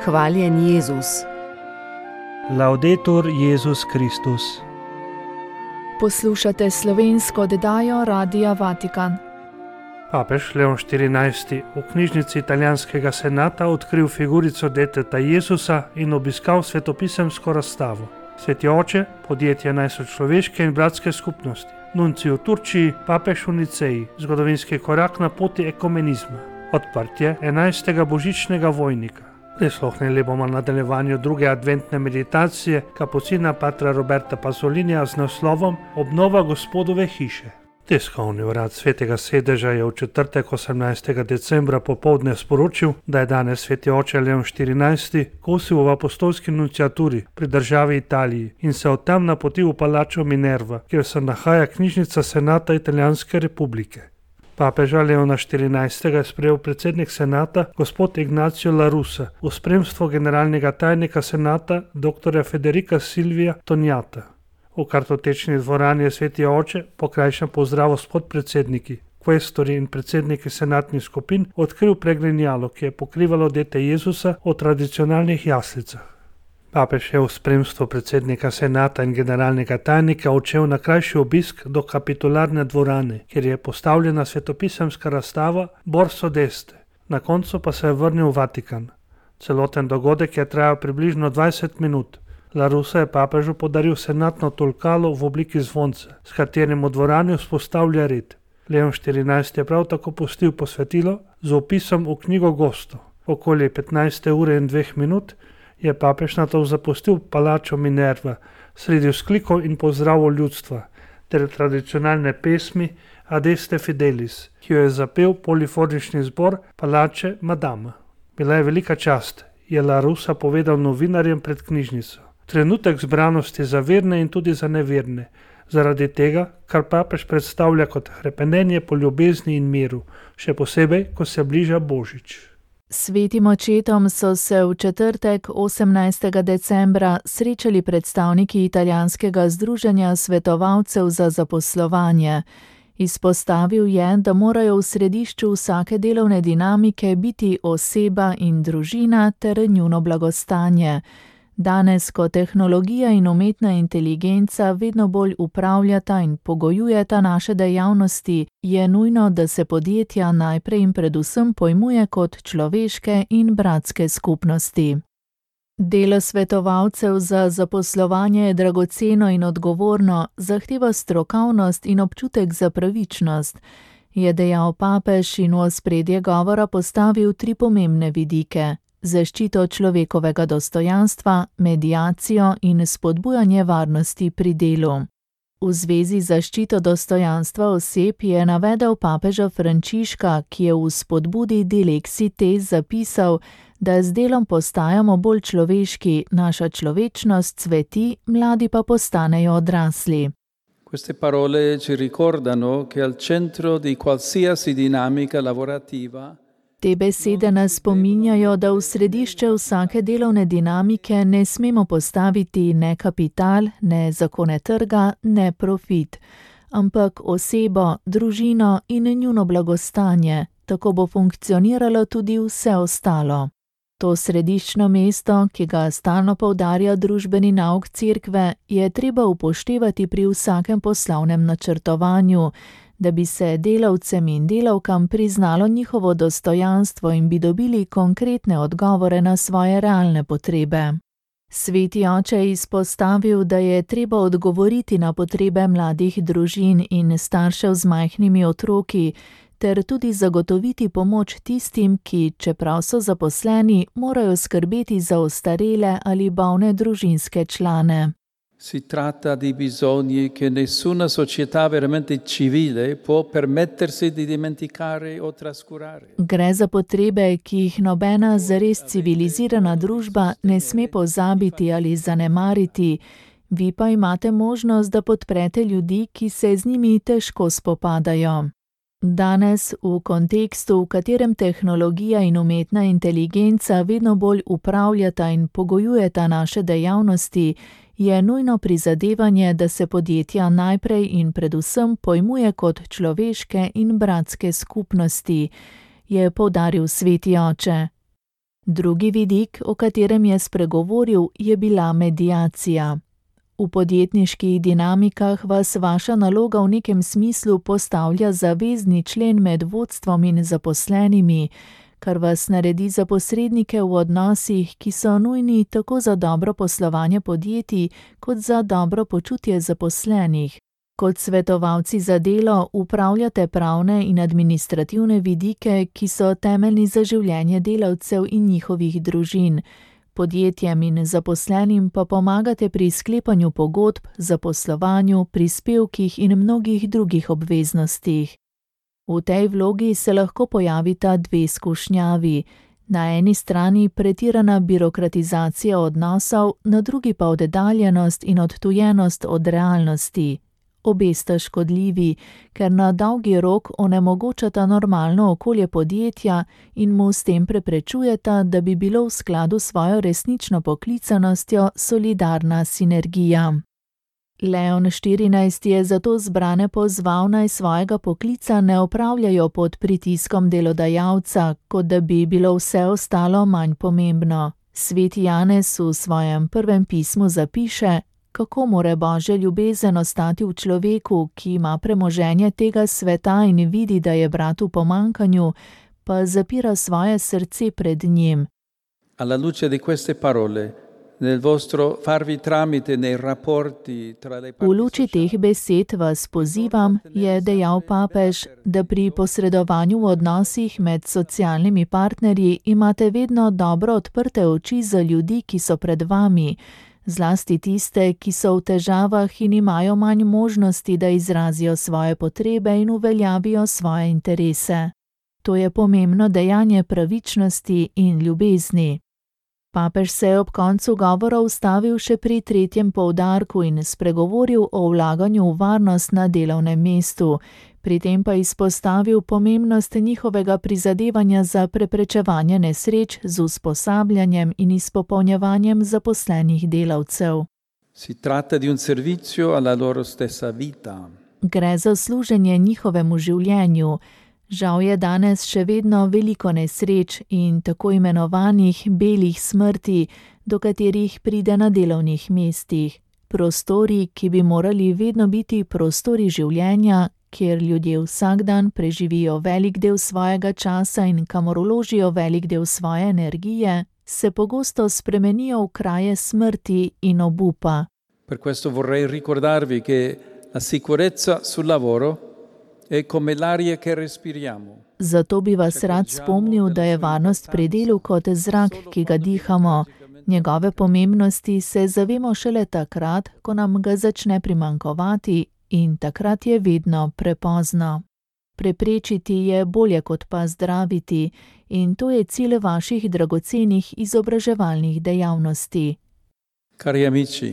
Hvaljen Jezus. Laudetur Jezus Kristus. Poslušate slovensko oddajo Radia Vatikan. Papež Leon XIV. V knjižnici italijanskega senata odkril figurico deteta Jezusa in obiskal svetopisemsko razstavo. Sveti oče, podjetje najsočloveške in bratske skupnosti, nuncij v Turčiji, papež v Niceji, zgodovinski korak na poti ekumenizma, odprtje 11. božičnega vojnika. Prisluhnili bomo nadaljevanju druge adventne meditacije kapucina patra Roberta Pasolinija z naslovom Obnova Gospodove hiše. Tiskovni urad Svetega sedeža je v četrtek 18. decembra popoldne sporočil, da je danes sveti oče Leon XIV. Kosil v apostolski nunciaturi pri državi Italiji in se od tam napotil v palačo Minerva, kjer se nahaja knjižnica senata Italijanske republike. Papeža Leona XIV. Je sprejel predsednik senata gospod Ignacio La Russa v spremstvu generalnega tajnika senata dr. Federica Silvia Tonjata. V kartotečni dvorani je sveti oče, pokrajšan pozdrav s podpredsedniki, kvestori in predsedniki senatnih skupin, odkril pregrinjalo, ki je pokrivalo dete Jezusa v tradicionalnih jaslicah. Papež je v spremstvu predsednika senata in generalnega tajnika odšel na krajši obisk do kapitularne dvorane, kjer je postavljena svetopisemska razstava Borso d'Este. Na koncu pa se je vrnil v Vatikan. Celoten dogodek je trajal približno 20 minut. La Russa je papežu podaril senatno tolkalo v obliki zvonca, s katerim v dvorani vzpostavlja red. Leon XIV. Je prav tako pustil posvetilo z opisom v knjigo Gosto. Okoli 15. ure in 2 minut je papež nato zapustil palačo Minerva, sredi vzklikov in pozdravov ljudstva, ter tradicionalne pesmi Adeste Fidelis, ki jo je zapel polifonični zbor palače Madama. Bila je velika čast, je La Russa povedal novinarjem pred knjižnico. Trenutek zbranosti za verne in tudi za neverne, zaradi tega, kar papež predstavlja kot hrepenenje po ljubezni in miru, še posebej, ko se bliža Božič. Svetim očetom so se v četrtek 18. decembra srečali predstavniki italijanskega združenja svetovalcev za zaposlovanje. Izpostavil je, da morajo v središču vsake delovne dinamike biti oseba in družina ter njuno blagostanje. Danes, ko tehnologija in umetna inteligenca vedno bolj upravljata in pogojujeta naše dejavnosti, je nujno, da se podjetja najprej in predvsem pojmuje kot človeške in bratske skupnosti. Delo svetovalcev za zaposlovanje je dragoceno in odgovorno, zahteva strokovnost in občutek za pravičnost, je dejal papež in v ospredje govora postavil 3 pomembne vidike: zaščito človekovega dostojanstva, mediacijo in spodbujanje varnosti pri delu. V zvezi z zaščito dostojanstva oseb je navedel papeža Frančiška, ki je v spodbudi Dilexi Tes zapisal, da z delom postajamo bolj človeški, naša človečnost cveti, mladi pa postanejo odrasli. Queste parole ci ricordano che al centro di qualsiasi dinamica lavorativa Te besede nas spominjajo, da v središče vsake delovne dinamike ne smemo postaviti ne kapital, ne zakone trga, ne profit, ampak osebo, družino in njuno blagostanje, tako bo funkcioniralo tudi vse ostalo. To središčno mesto, ki ga stalno poudarja družbeni nauk cerkve, je treba upoštevati pri vsakem poslovnem načrtovanju, da bi se delavcem in delavkam priznalo njihovo dostojanstvo in bi dobili konkretne odgovore na svoje realne potrebe. Sveti oče je izpostavil, da je treba odgovoriti na potrebe mladih družin in staršev z majhnimi otroki, ter tudi zagotoviti pomoč tistim, ki, čeprav so zaposleni, morajo skrbeti za ostarele ali bolne družinske člane. Si tratta di bisogni che nessuna società veramente civile può permettersi di dimenticare o trascurare. Gre za potrebe, ki jih nobena zares civilizirana družba ne sme pozabiti ali zanemariti, vi pa imate možnost, da podprete ljudi, ki se z njimi težko spopadajo. Danes, v kontekstu, v katerem tehnologija in umetna inteligenca vedno bolj upravljata in pogojujeta naše dejavnosti, je nujno prizadevanje, da se podjetja najprej in predvsem pojmuje kot človeške in bratske skupnosti, je poudaril sveti oče. Drugi vidik, o katerem je spregovoril, je bila mediacija. V podjetniških dinamikah vas vaša naloga v nekem smislu postavlja za vezni člen med vodstvom in zaposlenimi, kar vas naredi za posrednike v odnosih, ki so nujni tako za dobro poslovanje podjetij, kot za dobro počutje zaposlenih. Kot svetovalci za delo upravljate pravne in administrativne vidike, ki so temeljni za življenje delavcev in njihovih družin. Podjetjem in zaposlenim pa pomagate pri sklepanju pogodb, zaposlovanju, prispevkih in mnogih drugih obveznostih. V tej vlogi se lahko pojavita dve skušnjavi. Na eni strani pretirana birokratizacija odnosov, na drugi pa oddaljenost in odtujenost od realnosti. Obe sta škodljivi, ker na dolgi rok onemogočata normalno okolje podjetja in mu s tem preprečujeta, da bi bilo v skladu s svojo resnično poklicanostjo solidarna sinergija. Leon XIV je zato zbrane pozval, naj svojega poklica ne opravljajo pod pritiskom delodajalca, kot da bi bilo vse ostalo manj pomembno. Sveti Janez v svojem prvem pismu zapiše, kako more Božja ljubezen ostati v človeku, ki ima premoženje tega sveta in vidi, da je brat v pomanjkanju, pa zapira svoje srce pred njim. Alla luce di queste parole, nel vostro farvi tramite nei rapporti tra le V parti luči teh besed vas pozivam, je dejal papež, da pri posredovanju v odnosih med socialnimi partnerji imate vedno dobro odprte oči za ljudi, ki so pred vami, zlasti tiste, ki so v težavah in imajo manj možnosti, da izrazijo svoje potrebe in uveljavijo svoje interese. To je pomembno dejanje pravičnosti in ljubezni. Papež se je ob koncu govora ustavil še pri tretjem poudarku in spregovoril o vlaganju v varnost na delovnem mestu, pri tem pa izpostavil pomembnost njihovega prizadevanja za preprečevanje nesreč z usposabljanjem in izpopolnjevanjem zaposlenih delavcev. Si tratta di un servizio alla loro stessa vita. Gre za služenje njihovemu življenju. Žal je danes še vedno veliko nesreč in tako imenovanih belih smrti, do katerih pride na delovnih mestih. Prostori, ki bi morali vedno biti prostori življenja, kjer ljudje vsak dan preživijo velik del svojega časa in kamor vložijo velik del svoje energije, se pogosto spremenijo v kraje smrti in obupa. Per questo vorrei ricordarvi che la sicurezza sul lavoro è come l'aria che respiriamo. Zato bi vas rad spomnil, da je varnost pri delu kot zrak, ki ga dihamo. Njegove pomembnosti se zavemo šele takrat, ko nam ga začne primanjkovati, in takrat je vedno prepozno. Preprečiti je bolje kot pa zdraviti, in to je cilj vaših dragocenih izobraževalnih dejavnosti. Cari amici,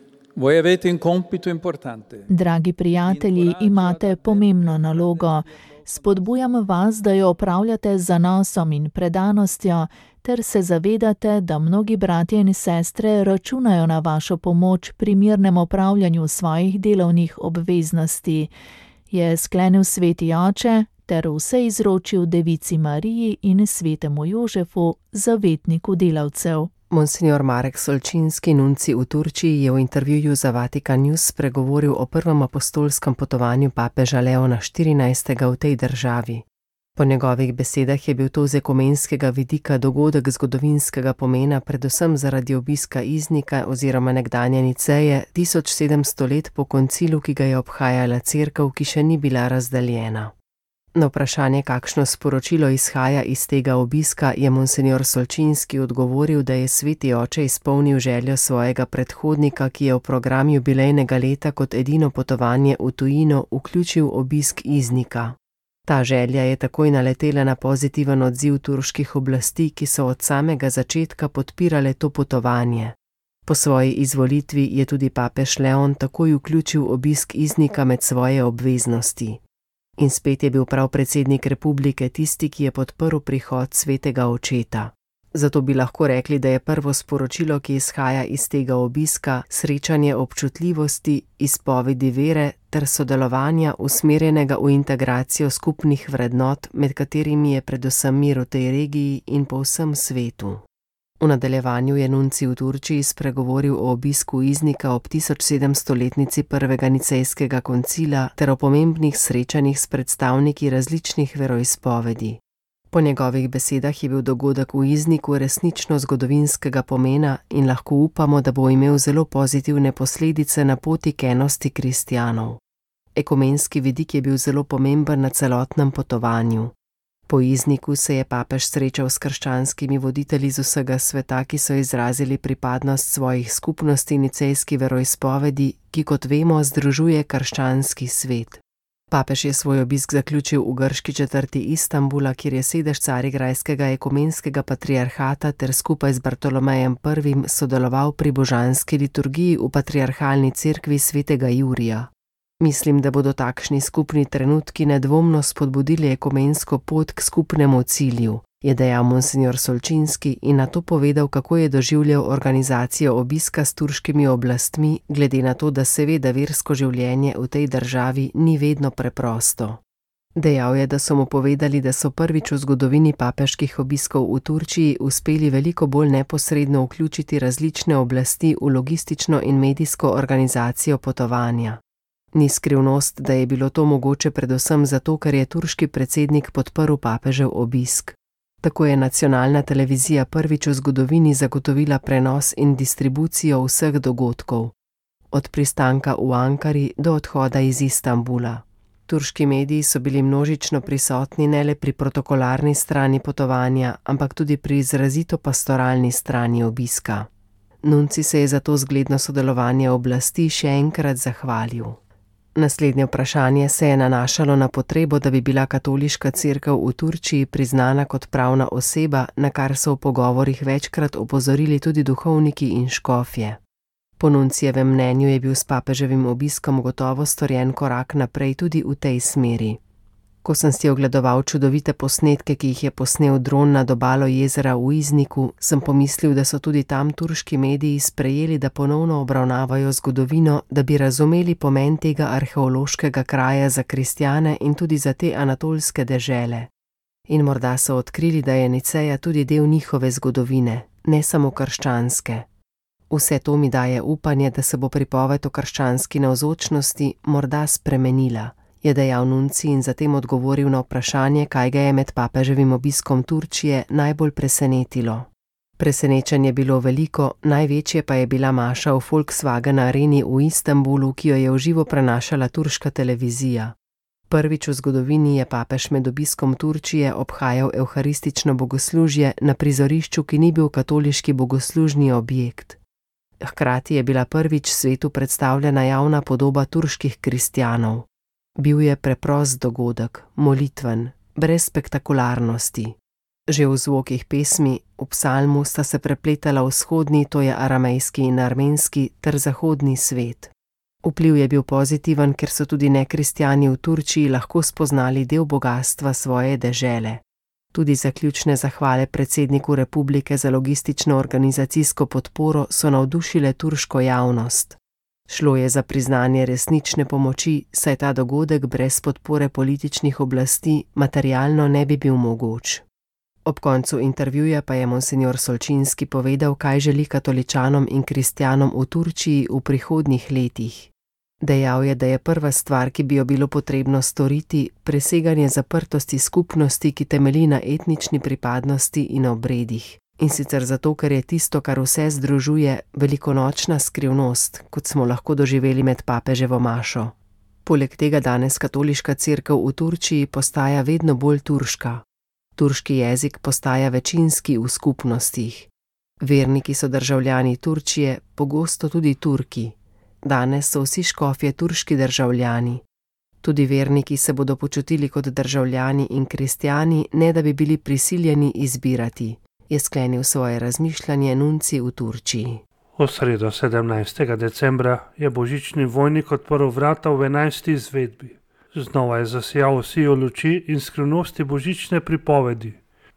voi avete un compito importante. Dragi prijatelji, imate pomembno nalogo. Spodbujam vas, da jo opravljate z zanosom in predanostjo, ter se zavedate, da mnogi bratje in sestre računajo na vašo pomoč pri mirnem opravljanju svojih delovnih obveznosti, je sklenil sveti oče ter vse izročil devici Mariji in svetemu Jožefu, zavetniku delavcev. Monsignor Marek Solčinski, nuncij v Turčiji, je v intervjuju za Vatikan News spregovoril o prvem apostolskem potovanju papeža Leona XIV. V tej državi. Po njegovih besedah je bil to z ekumenskega vidika dogodek zgodovinskega pomena, predvsem zaradi obiska Iznika oziroma nekdanje Niceje 1700 let po koncilu, ki ga je obhajala cerkev, ki še ni bila razdeljena. Na vprašanje, kakšno sporočilo izhaja iz tega obiska, je monsignor Solčinski odgovoril, da je sveti oče izpolnil željo svojega predhodnika, ki je v program jubilejnega leta kot edino potovanje v tujino vključil obisk Iznika. Ta želja je takoj naletela na pozitiven odziv turških oblasti, ki so od samega začetka podpirale to potovanje. Po svoji izvolitvi je tudi papež Leon takoj vključil obisk Iznika med svoje obveznosti. In spet je bil prav predsednik republike tisti, ki je podprl prihod svetega očeta. Zato bi lahko rekli, da je prvo sporočilo, ki izhaja iz tega obiska, srečanje občutljivosti, izpovedi vere ter sodelovanja usmerjenega v integracijo skupnih vrednot, med katerimi je predvsem mir v tej regiji in po vsem svetu. V nadaljevanju je nuncij v Turčiji spregovoril o obisku Iznika ob 1700-letnici prvega nicejskega koncila ter o pomembnih srečanjih s predstavniki različnih veroizpovedi. Po njegovih besedah je bil dogodek v Izniku resnično zgodovinskega pomena in lahko upamo, da bo imel zelo pozitivne posledice na poti k enosti kristjanov. Ekumenski vidik je bil zelo pomemben na celotnem potovanju. Po Izniku se je papež srečal s krščanskimi voditelji z vsega sveta, ki so izrazili pripadnost svojih skupnosti nicejski veroizpovedi, ki, kot vemo, združuje krščanski svet. Papež je svoj obisk zaključil v grški četrti Istanbula, kjer je sedež carigrajskega ekumenskega patriarhata ter skupaj z Bartolomejem I. sodeloval pri božanski liturgiji v patriarhalni cerkvi svetega Jurija. Mislim, da bodo takšni skupni trenutki nedvomno spodbudili ekumensko pot k skupnemu cilju, je dejal monsignor Solčinski in nato povedal, kako je doživljal organizacijo obiska s turškimi oblastmi, glede na to, da seveda versko življenje v tej državi ni vedno preprosto. Dejal je, da so mu povedali, da so prvič v zgodovini papeških obiskov v Turčiji uspeli veliko bolj neposredno vključiti različne oblasti v logistično in medijsko organizacijo potovanja. Ni skrivnost, da je bilo to mogoče predvsem zato, ker je turški predsednik podprl papežev obisk. Tako je nacionalna televizija prvič v zgodovini zagotovila prenos in distribucijo vseh dogodkov, od pristanka v Ankari do odhoda iz Istanbula. Turški mediji so bili množično prisotni ne le pri protokolarni strani potovanja, ampak tudi pri izrazito pastoralni strani obiska. Nuncij se je za to zgledno sodelovanje oblasti še enkrat zahvalil. Naslednje vprašanje se je nanašalo na potrebo, da bi bila katoliška cerkev v Turčiji priznana kot pravna oseba, na kar so v pogovorih večkrat opozorili tudi duhovniki in škofje. Po nuncijevem mnenju je bil s papeževim obiskom gotovo storjen korak naprej tudi v tej smeri. Ko sem si ogledoval čudovite posnetke, ki jih je posnel dron nad obalo jezera v Izniku, sem pomislil, da so tudi tam turški mediji sprejeli, da ponovno obravnavajo zgodovino, da bi razumeli pomen tega arheološkega kraja za kristjane in tudi za te anatolske dežele. In morda so odkrili, da je Niceja tudi del njihove zgodovine, ne samo krščanske. Vse to mi daje upanje, da se bo pripoved o krščanski navzočnosti morda spremenila, je dejal nuncij in zatem odgovoril na vprašanje, kaj ga je med papeževim obiskom Turčije najbolj presenetilo. Presenečenj je bilo veliko, največje pa je bila maša v Volkswagen areni v Istanbulu, ki jo je v živo prenašala turška televizija. Prvič v zgodovini je papež med obiskom Turčije obhajal evharistično bogoslužje na prizorišču, ki ni bil katoliški bogoslužni objekt. Hkrati je bila prvič svetu predstavljena javna podoba turških kristjanov. Bil je preprost dogodek, molitven, brez spektakularnosti. Že v zvokih pesmi, v psalmu sta se prepletala vzhodni, to je aramejski in armenski, ter zahodni svet. Vpliv je bil pozitiven, ker so tudi nekristjani v Turčiji lahko spoznali del bogastva svoje dežele. Tudi zaključne zahvale predsedniku republike za logistično-organizacijsko podporo so navdušile turško javnost. Šlo je za priznanje resnične pomoči, saj ta dogodek brez podpore političnih oblasti materialno ne bi bil mogoč. Ob koncu intervjuja pa je monsignor Solčinski povedal, kaj želi katoličanom in kristjanom v Turčiji v prihodnjih letih. Dejal je, da je prva stvar, ki bi jo bilo potrebno storiti, preseganje zaprtosti skupnosti, ki temelji na etnični pripadnosti in obredih. In sicer zato, ker je tisto, kar vse združuje, velikonočna skrivnost, kot smo lahko doživeli med papeževo mašo. Poleg tega danes katoliška cerkev v Turčiji postaja vedno bolj turška. Turški jezik postaja večinski v skupnostih. Verniki so državljani Turčije, pogosto tudi Turki. Danes so vsi škofje turški državljani. Tudi verniki se bodo počutili kot državljani in kristjani, ne da bi bili prisiljeni izbirati, je sklenil svoje razmišljanje nuncij v Turčiji. V sredo 17. decembra je božični vojnik odprl vrata v 11. izvedbi. Znova je zasijal vsijo luči in skrivnosti božične pripovedi.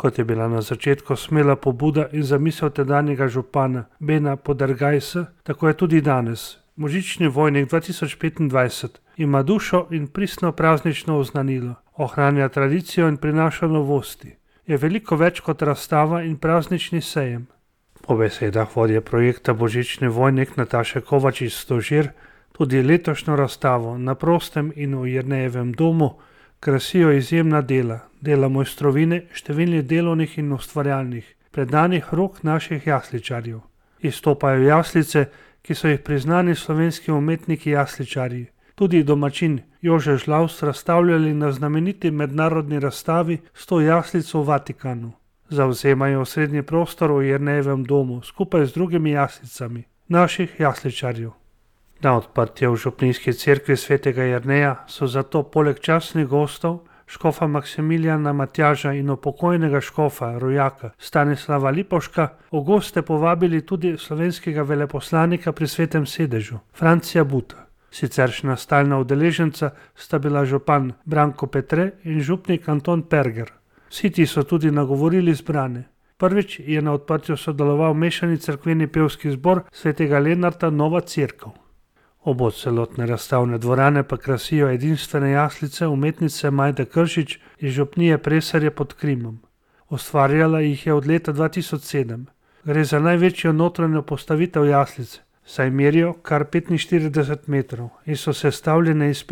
Kot je bila na začetku smela pobuda in zamisel tedanjega župana Bena Podergajsa, tako je tudi danes. Božični vojnik 2025 ima dušo in pristno praznično oznanilo, ohranja tradicijo in prinaša novosti. Je veliko več kot razstava in praznični sejem. Po besedah vodje projekta Božični vojnik Nataše Kovač iz Stožir, tudi letošnjo razstavo na prostem in v Jernejevem domu krasijo izjemna dela mojstrovine številnih delovnih in ustvarjalnih, predanih rok naših jasličarjev. Izstopajo jaslice, ki so jih priznani slovenski umetniki jasličarji. Tudi domačin Jože Žlavs razstavljali na znameniti mednarodni razstavi 100 jaslic v Vatikanu. Zavzemajo osrednji prostor v Jernejevem domu skupaj z drugimi jaslicami naših jasličarjev. Na odprtje v župnijski cerkvi svetega Jerneja so zato poleg častnih gostov škofa Maksimilijana Matjaža in upokojnega škofa rojaka Stanislava Lipovška v goste povabili tudi slovenskega veleposlanika pri Svetem sedežu Francija Buta. Siceršnja stalna udeleženca sta bila župan Branko Petre in župnik Anton Perger. Vsi ti so tudi nagovorili zbrane. Prvič je na odprtju sodeloval mešani cerkveni pevski zbor svetega Lenarta Nova cerkev. Obod celotne razstavne dvorane pa krasijo edinstvene jaslice umetnice Majde Kršič iz župnije Presarje pod Krimom. Ustvarjala jih je od leta 2007. Gre za največjo notranjo postavitev jaslic, saj merijo kar 45 metrov in so sestavljene iz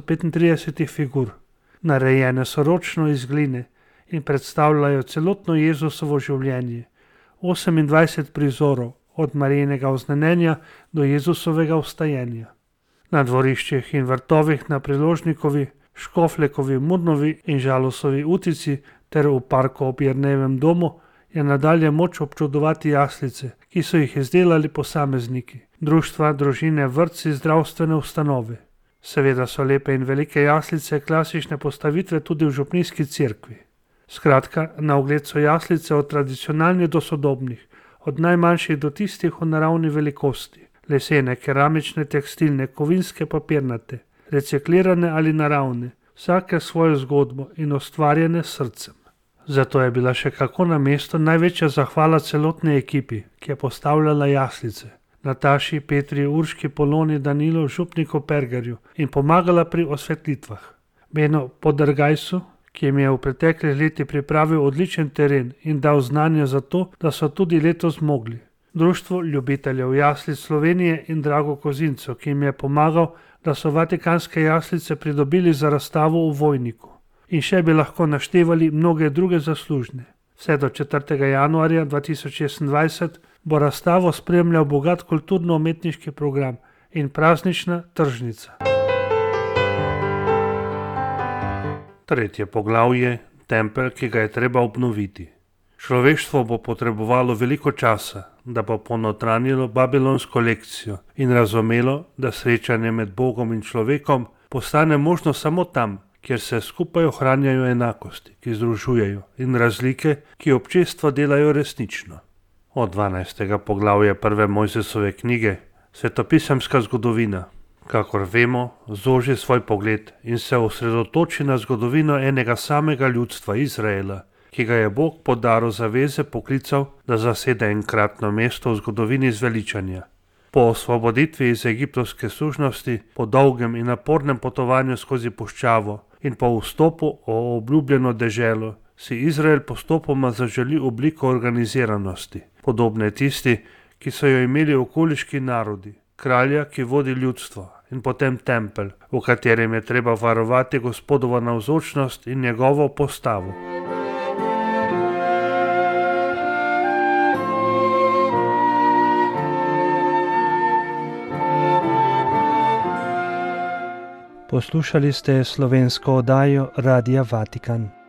535 figur. Narejene so ročno iz gline in predstavljajo celotno Jezusovo življenje. 28 prizorov, od Marijinega oznanjenja do Jezusovega vstajenja. Na dvoriščih in vrtovih na Priložnikovi, Škoflekovi, Murnovi in Žalosovi ulici ter v parku ob Jernejevem domu je nadalje moč občudovati jaslice, ki so jih izdelali posamezniki, društva, družine, vrtci, zdravstvene ustanove. Seveda so lepe in velike jaslice klasične postavitve tudi v župnijski cerkvi. Skratka, na ogled so jaslice od tradicionalnih do sodobnih, od najmanjših do tistih v naravni velikosti, lesene, keramične, tekstilne, kovinske, papirnate, reciklirane ali naravne, vsake svojo zgodbo in ustvarjene s srcem. Zato je bila še kako na mestu največja zahvala celotni ekipi, ki je postavljala jaslice, Nataši, Petri, Urški, Poloni, Danilu, župniku Pergerju in pomagala pri osvetlitvah. Beno Podergajsu, ki jim je v preteklih letih pripravil odličen teren in dal znanje za to, da so tudi letos zmogli. Društvo ljubiteljev jaslic Slovenije in Drago Kozinco, ki jim je pomagal, da so vatikanske jaslice pridobili za razstavo v Vojniku. In še bi lahko naštevali mnoge druge zaslužne. Vse do 4. januarja 2026 bo razstavo spremljal bogat kulturno-umetniški program in praznična tržnica. Tretje poglavje, tempelj, ki ga je treba obnoviti. Človeštvo bo potrebovalo veliko časa, da bo ponotranjilo babilonsko lekcijo in razumelo, da srečanje med Bogom in človekom postane možno samo tam, kjer se skupaj ohranjajo enakosti, ki združujejo, in razlike, ki občestvo delajo resnično. Od 12. poglavja prve Mojzesove knjige, svetopisemska zgodovina, kakor vemo, zoži svoj pogled in se osredotoči na zgodovino enega samega ljudstva Izraela, ki ga je Bog po daru zaveze poklical, da zasede enkratno mesto v zgodovini zveličanja. Po osvoboditvi iz egiptovske sužnosti, po dolgem in napornem potovanju skozi puščavo in po vstopu v obljubljeno deželo, si Izrael postopoma zaželi obliko organiziranosti, podobne tisti, ki so jo imeli okoliški narodi, kralja, ki vodi ljudstvo, in potem tempelj, v katerem je treba varovati Gospodovo navzočnost in njegovo postavo. Poslušali ste slovensko oddajo Radia Vatikan.